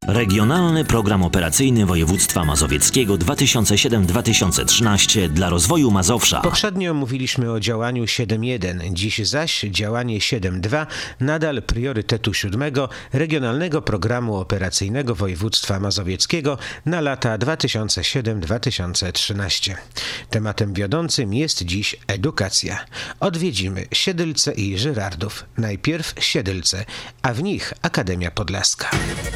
Regionalny Program Operacyjny Województwa Mazowieckiego 2007-2013 dla rozwoju Mazowsza. Poprzednio mówiliśmy o działaniu 7.1, dziś zaś działanie 7.2, nadal priorytetu 7 Regionalnego Programu Operacyjnego Województwa Mazowieckiego na lata 2007-2013. Tematem wiodącym jest dziś edukacja. Odwiedzimy Siedlce i Żyrardów. Najpierw Siedlce, a w nich Akademia Podlaska.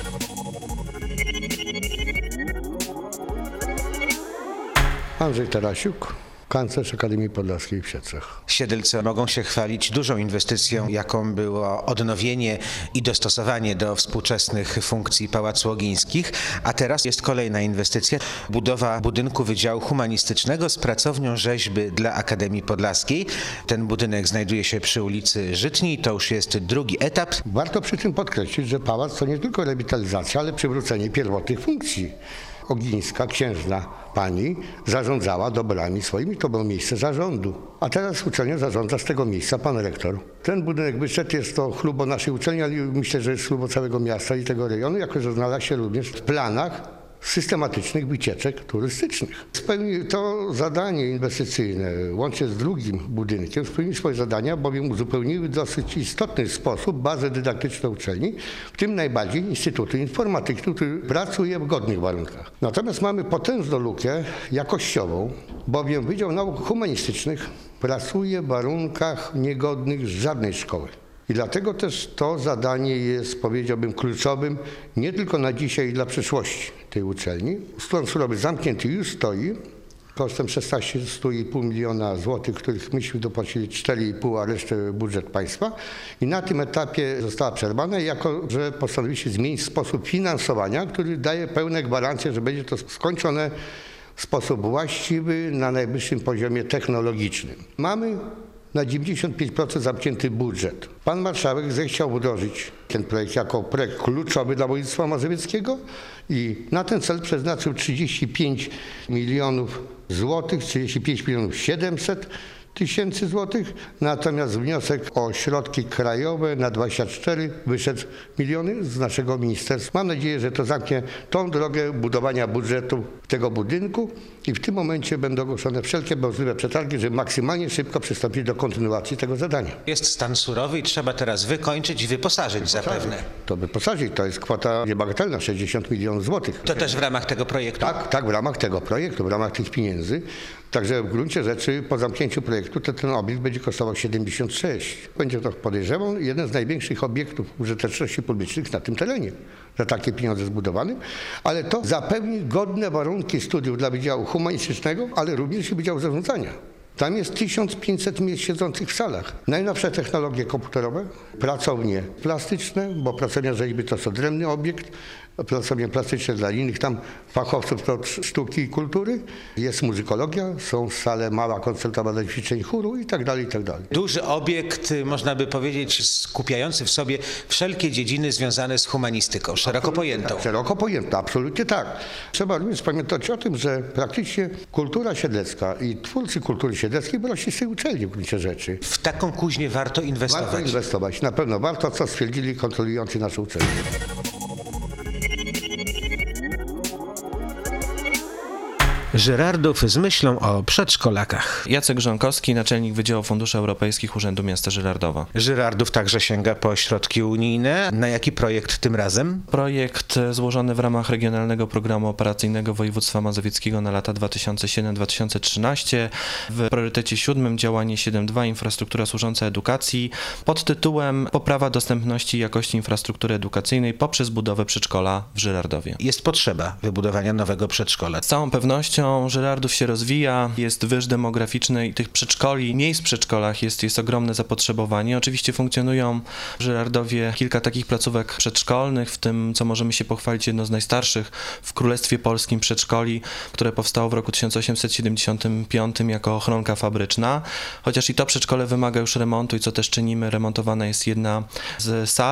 Andrzej Tarasiuk, kanclerz Akademii Podlaskiej w Siedlcach. Siedlce mogą się chwalić dużą inwestycją, jaką było odnowienie i dostosowanie do współczesnych funkcji Pałacu Ogińskich, a teraz jest kolejna inwestycja, budowa budynku Wydziału Humanistycznego z pracownią rzeźby dla Akademii Podlaskiej. Ten budynek znajduje się przy ulicy Żytniej, to już jest drugi etap. Warto przy tym podkreślić, że pałac to nie tylko rewitalizacja, ale przywrócenie pierwotnych funkcji. Ogińska, księżna pani, zarządzała dobrami swoimi, to było miejsce zarządu. A teraz uczelnia zarządza z tego miejsca pan rektor. Ten budynek wyszedł, jest to chlubo naszej uczelni, ale myślę, że jest chlubo całego miasta i tego rejonu, jako że znalazł się również w planach systematycznych wycieczek turystycznych. Spełnił to zadanie inwestycyjne, łącznie z drugim budynkiem, spełnił swoje zadania, bowiem uzupełniły w dosyć istotny sposób bazę dydaktyczną uczelni, w tym najbardziej Instytutu Informatyki, który pracuje w godnych warunkach. Natomiast mamy potężną lukę jakościową, bowiem Wydział Nauk Humanistycznych pracuje w warunkach niegodnych żadnej szkoły. I dlatego też to zadanie jest, powiedziałbym, kluczowym nie tylko na dzisiaj i dla przyszłości tej uczelni. Sklon surowy zamknięty już stoi kosztem 16,5 miliona złotych, których myśmy dopłacili 4,5, a resztę budżet państwa. I na tym etapie została przerwana, jako że postanowiliśmy zmienić sposób finansowania, który daje pełne gwarancje, że będzie to skończone w sposób właściwy na najwyższym poziomie technologicznym. Mamy na 95% zamknięty budżet. Pan marszałek zechciał wdrożyć ten projekt jako projekt kluczowy dla województwa mazowieckiego i na ten cel przeznaczył 35 milionów złotych, 35 milionów 700 tysięcy złotych, natomiast wniosek o środki krajowe na 24 wyszedł miliony z naszego ministerstwa. Mam nadzieję, że to zamknie tą drogę budowania budżetu tego budynku i w tym momencie będą ogłoszone wszelkie możliwe przetargi, żeby maksymalnie szybko przystąpić do kontynuacji tego zadania. Jest stan surowy i trzeba teraz wykończyć i wyposażyć zapewne. To wyposażyć, to jest kwota niebagatelna, 60 milionów złotych. To też w ramach tego projektu? Tak, w ramach tego projektu, w ramach tych pieniędzy. Także w gruncie rzeczy po zamknięciu projektu ten obiekt będzie kosztował 76. Będzie to, podejrzewam, jeden z największych obiektów użyteczności publicznych na tym terenie. Za takie pieniądze zbudowany, ale to zapewni godne warunki studiów dla Wydziału Humanistycznego, ale również i Wydziału Zarządzania. Tam jest 1500 miejsc siedzących w salach. Najnowsze technologie komputerowe, pracownie plastyczne, bo pracownia rzeźby to jest odrębny obiekt, pracownie plastyczne dla innych tam fachowców od sztuki i kultury. Jest muzykologia, są sale mała koncertowa dla ćwiczeń chóru i tak dalej, i tak dalej. Duży obiekt, można by powiedzieć, skupiający w sobie wszelkie dziedziny związane z humanistyką, szeroko pojętą. Tak, szeroko pojętą, absolutnie tak. Trzeba również pamiętać o tym, że praktycznie kultura siedlecka i twórcy kultury siedleckiej wyrośli z tej uczelni w gruncie rzeczy. W taką kuźnię warto inwestować. Warto inwestować, na pewno warto, co stwierdzili kontrolujący naszą uczelnię. Żyrardów z myślą o przedszkolakach. Jacek Grzonkowski, naczelnik Wydziału Funduszy Europejskich Urzędu Miasta Żyrardowa. Żyrardów także sięga po środki unijne. Na jaki projekt tym razem? Projekt złożony w ramach Regionalnego Programu Operacyjnego Województwa Mazowieckiego na lata 2007-2013. W priorytecie 7 działanie 7.2 infrastruktura służąca edukacji pod tytułem Poprawa dostępności i jakości infrastruktury edukacyjnej poprzez budowę przedszkola w Żyrardowie. Jest potrzeba wybudowania nowego przedszkola. Z całą pewnością Żyrardów się rozwija, jest wyż demograficzny i tych przedszkoli, miejsc w przedszkolach jest ogromne zapotrzebowanie. Oczywiście funkcjonują w Żyrardowie kilka takich placówek przedszkolnych, w tym, co możemy się pochwalić, jedno z najstarszych w Królestwie Polskim przedszkoli, które powstało w roku 1875 jako ochronka fabryczna. Chociaż i to przedszkole wymaga już remontu i co też czynimy, remontowana jest jedna z sal.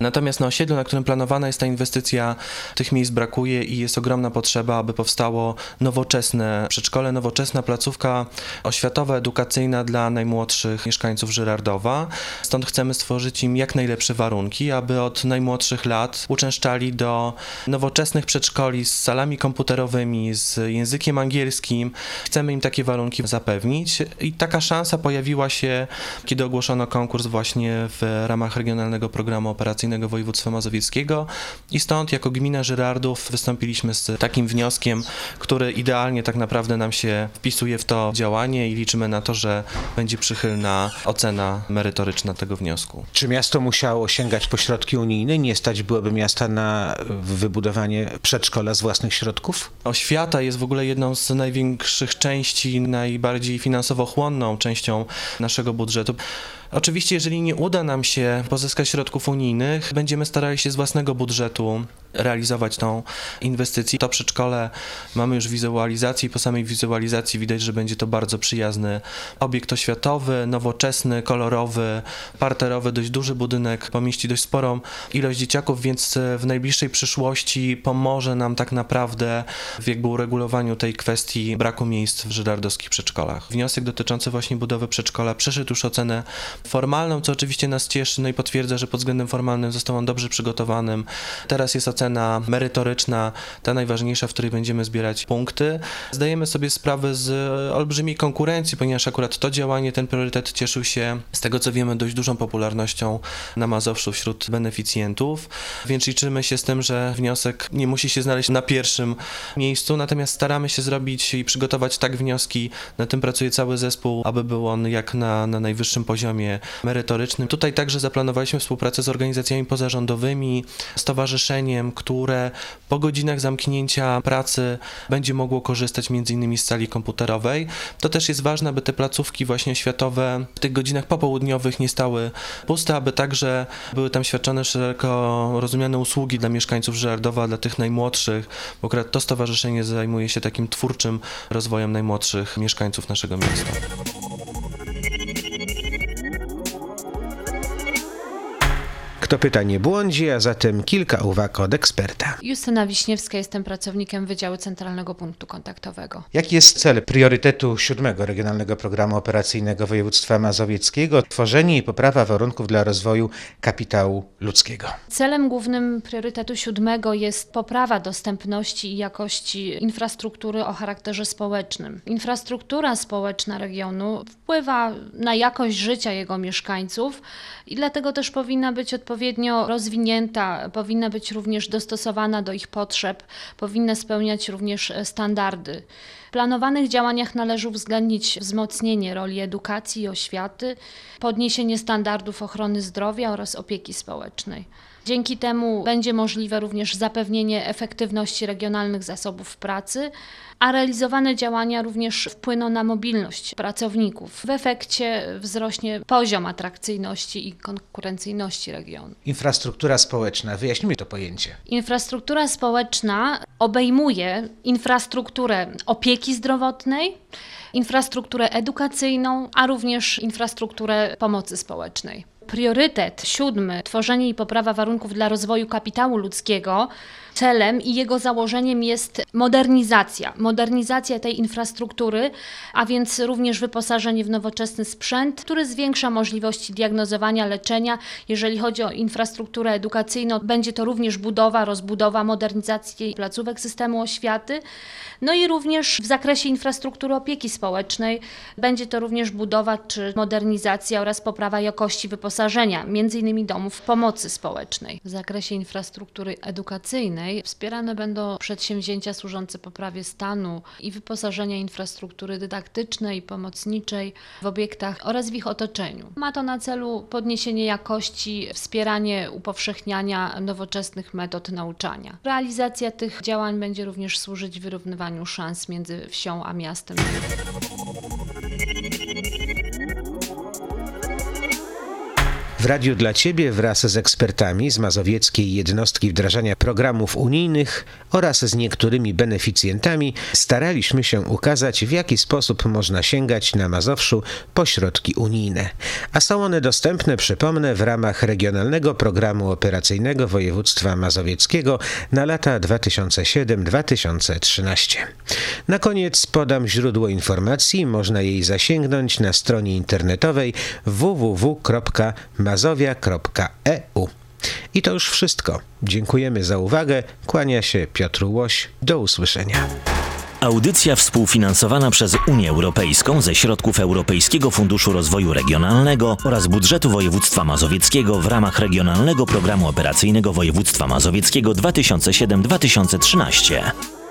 Natomiast na osiedlu, na którym planowana jest ta inwestycja, tych miejsc brakuje i jest ogromna potrzeba, aby powstało nowoczesne przedszkole, nowoczesna placówka oświatowa, edukacyjna dla najmłodszych mieszkańców Żyrardowa. Stąd chcemy stworzyć im jak najlepsze warunki, aby od najmłodszych lat uczęszczali do nowoczesnych przedszkoli z salami komputerowymi, z językiem angielskim. Chcemy im takie warunki zapewnić i taka szansa pojawiła się, kiedy ogłoszono konkurs właśnie w ramach Regionalnego Programu Operacyjnego Województwa Mazowieckiego i stąd jako gmina Żyrardów wystąpiliśmy z takim wnioskiem, który idealnie tak naprawdę nam się wpisuje w to działanie i liczymy na to, że będzie przychylna ocena merytoryczna tego wniosku. Czy miasto musiało sięgać po środki unijne? Nie stać byłoby miasta na wybudowanie przedszkola z własnych środków? Oświata jest w ogóle jedną z największych części, najbardziej finansowo chłonną częścią naszego budżetu. Oczywiście, jeżeli nie uda nam się pozyskać środków unijnych, będziemy starali się z własnego budżetu realizować tą inwestycję. To przedszkole mamy już wizualizację i po samej wizualizacji widać, że będzie to bardzo przyjazny obiekt oświatowy, nowoczesny, kolorowy, parterowy, dość duży budynek, pomieści dość sporą ilość dzieciaków, więc w najbliższej przyszłości pomoże nam tak naprawdę w jakby uregulowaniu tej kwestii braku miejsc w żyrardowskich przedszkolach. Wniosek dotyczący właśnie budowy przedszkola przeszedł już ocenę formalną, co oczywiście nas cieszy, no i potwierdza, że pod względem formalnym został on dobrze przygotowanym. Teraz jest ocena merytoryczna, ta najważniejsza, w której będziemy zbierać punkty. Zdajemy sobie sprawę z olbrzymiej konkurencji, ponieważ akurat to działanie, ten priorytet cieszył się, z tego co wiemy, dość dużą popularnością na Mazowszu wśród beneficjentów, więc liczymy się z tym, że wniosek nie musi się znaleźć na pierwszym miejscu, natomiast staramy się zrobić i przygotować tak wnioski, nad tym pracuje cały zespół, aby był on jak na najwyższym poziomie merytorycznym. Tutaj także zaplanowaliśmy współpracę z organizacjami pozarządowymi, stowarzyszeniem, które po godzinach zamknięcia pracy będzie mogło korzystać m.in. z sali komputerowej. To też jest ważne, aby te placówki właśnie oświatowe w tych godzinach popołudniowych nie stały puste, aby także były tam świadczone szeroko rozumiane usługi dla mieszkańców Żyrardowa, dla tych najmłodszych, bo akurat to stowarzyszenie zajmuje się takim twórczym rozwojem najmłodszych mieszkańców naszego miasta. Kto pyta, nie błądzi, a zatem kilka uwag od eksperta. Justyna Wiśniewska, jestem pracownikiem Wydziału Centralnego Punktu Kontaktowego. Jaki jest cel priorytetu 7. Regionalnego Programu Operacyjnego Województwa Mazowieckiego? Tworzenie i poprawa warunków dla rozwoju kapitału ludzkiego. Celem głównym priorytetu 7 jest poprawa dostępności i jakości infrastruktury o charakterze społecznym. Infrastruktura społeczna regionu wpływa na jakość życia jego mieszkańców i dlatego też powinna być odpowiednio rozwinięta, powinna być również dostosowana do ich potrzeb, powinna spełniać również standardy. W planowanych działaniach należy uwzględnić wzmocnienie roli edukacji i oświaty, podniesienie standardów ochrony zdrowia oraz opieki społecznej. Dzięki temu będzie możliwe również zapewnienie efektywności regionalnych zasobów pracy, a realizowane działania również wpłyną na mobilność pracowników. W efekcie wzrośnie poziom atrakcyjności i konkurencyjności regionu. Infrastruktura społeczna. Wyjaśnijmy to pojęcie. Infrastruktura społeczna obejmuje infrastrukturę opieki zdrowotnej, infrastrukturę edukacyjną, a również infrastrukturę pomocy społecznej. Priorytet 7, tworzenie i poprawa warunków dla rozwoju kapitału ludzkiego, celem i jego założeniem jest modernizacja tej infrastruktury, a więc również wyposażenie w nowoczesny sprzęt, który zwiększa możliwości diagnozowania, leczenia. Jeżeli chodzi o infrastrukturę edukacyjną, będzie to również rozbudowa, modernizacja placówek systemu oświaty. No i również w zakresie infrastruktury opieki społecznej będzie to również budowa czy modernizacja oraz poprawa jakości wyposażenia, m.in. domów pomocy społecznej. W zakresie infrastruktury edukacyjnej wspierane będą przedsięwzięcia służące poprawie stanu i wyposażenia infrastruktury dydaktycznej i pomocniczej w obiektach oraz w ich otoczeniu. Ma to na celu podniesienie jakości, wspieranie upowszechniania nowoczesnych metod nauczania. Realizacja tych działań będzie również służyć wyrównywaniu szans między wsią a miastem. W Radiu dla Ciebie wraz z ekspertami z Mazowieckiej Jednostki Wdrażania Programów Unijnych oraz z niektórymi beneficjentami staraliśmy się ukazać, w jaki sposób można sięgać na Mazowszu po środki unijne. A są one dostępne, przypomnę, w ramach Regionalnego Programu Operacyjnego Województwa Mazowieckiego na lata 2007-2013. Na koniec podam źródło informacji. Można jej zasięgnąć na stronie internetowej www.mazowia.eu. I to już wszystko. Dziękujemy za uwagę. Kłania się Piotr Łoś. Do usłyszenia. Audycja współfinansowana przez Unię Europejską ze środków Europejskiego Funduszu Rozwoju Regionalnego oraz budżetu województwa mazowieckiego w ramach Regionalnego Programu Operacyjnego Województwa Mazowieckiego 2007-2013.